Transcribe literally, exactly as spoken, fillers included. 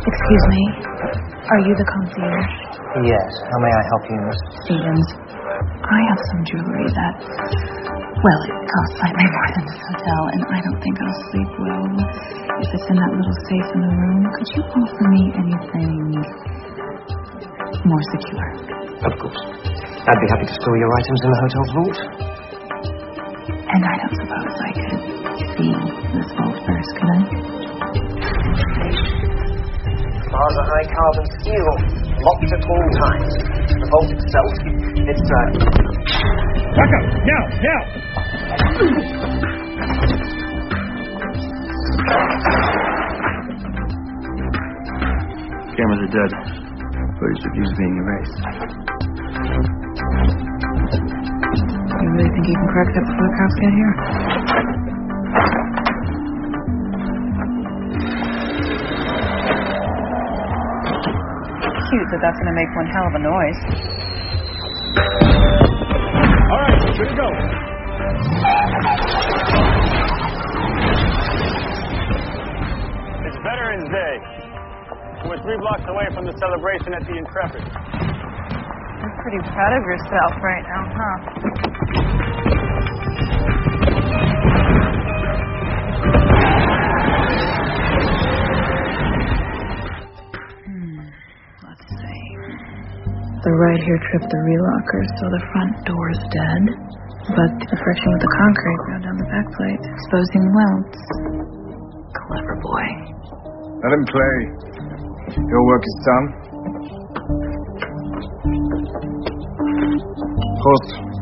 Excuse me. Are you the concierge? Yes. How may I help you, Miss Stevens? I have some jewelry that, well, it costs slightly more than this hotel, and I don't think I'll sleep well if it's in that little safe in the room. Could you offer me anything more secure? Of course. I'd be happy to store your items in the hotel's vault. And I don't suppose I could see this vault first, could I? Plaza high carbon steel, locked at all times. The vault itself, it's uh Back up! Now! Now! Cameras are dead. Footage of you being erased. You really think you can crack that before the cops get here? Cute that that's going to make one hell of a noise. All right, here we go. It's Veterans Day. We're three blocks away from the celebration at the Intrepid. You're pretty proud of yourself right now, huh? Hmm, let's see. The right here tripped the relocker, so the front door's dead. But the friction with the concrete ground down the back plate, exposing welds. Clever boy. Let him play. Your work is done. Prost.